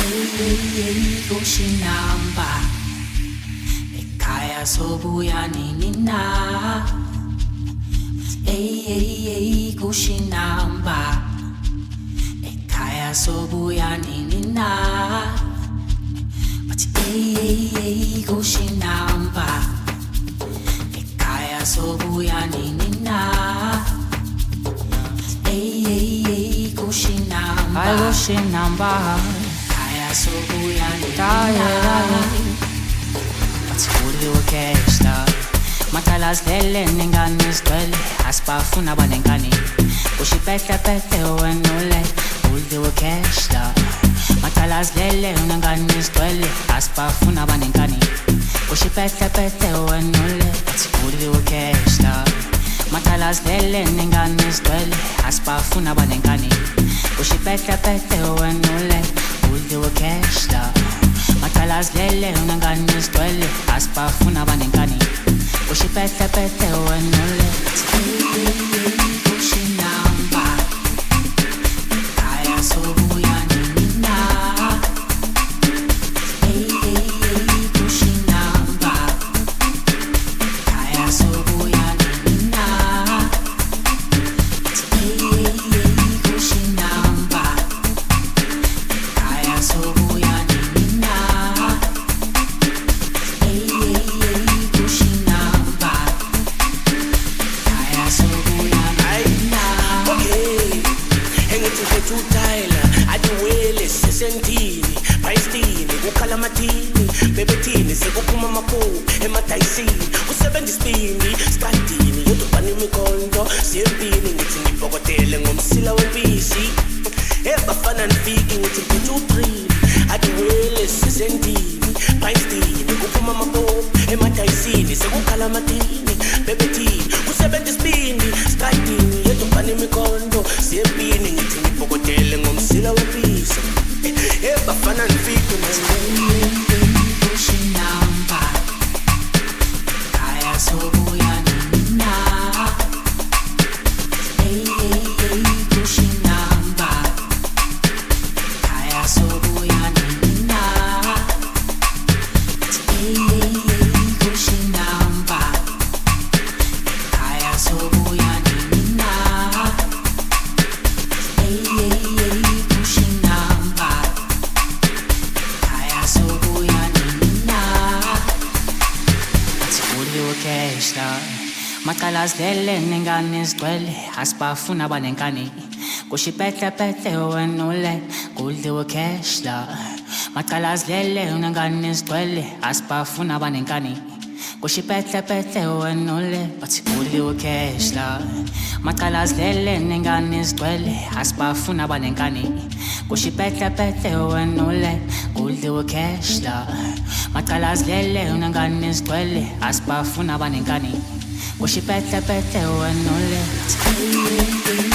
kushinamba ekhaya sobuya nini na kushinamba ekhaya sobuya nini na kushinamba ekhaya sobuya nini na kushinamba matalazilele nengane zigcwele asibafuna banengane ushiphephephethe wenule uliwe cashla matalazilele nengane zigcwele asibafuna banengane ushiphephephethe wenule uliwe cashla matalazilele nengane zigcwele asibafuna banengane ushiphephephethe wenule uliwe cashla matalazilele nengane zigcwele asibafuna banengane ushiphephephethe wenule kushinamba ekhaya sobuya nini na kushinamba ekhaya sobuya nini na kushinamba ekhaya sobuya nini na sentini paistini kukhalamatini bebethini sekuphuma amaphupho emadayisini usebenza isipindi skadini yodubana imikondo siyempini ngithi ngibhokotele ngomsila wempisi ebafana nifiki ngithi ngithuthrini adiwele sisentini paistini kuphuma amaphupho emadayisini sekukhalamatini bebethini usebenza isipindi skadini yodubana imikondo siyempini ngithi ngibhokotele ngomsila wempisi bafana nifiki kushinamba ekhaya sobuya nini na kushinamba ekhaya sobuya nini na kushinamba ekhaya sobuya nini na kushinamba matalazilele nengane zigcwele asibafuna banengane kushiphephephethe wenule kuliwe cashla matalazilele nengane zigcwele asibafuna banengane kushiphephephethe wenule bathi kuliwe cashla matalazilele nengane zigcwele asibafuna banengane kushiphephephethe wenule kuliwe cashla matalazilele nengane zigcwele asibafuna banengane ushiphephephethe wenule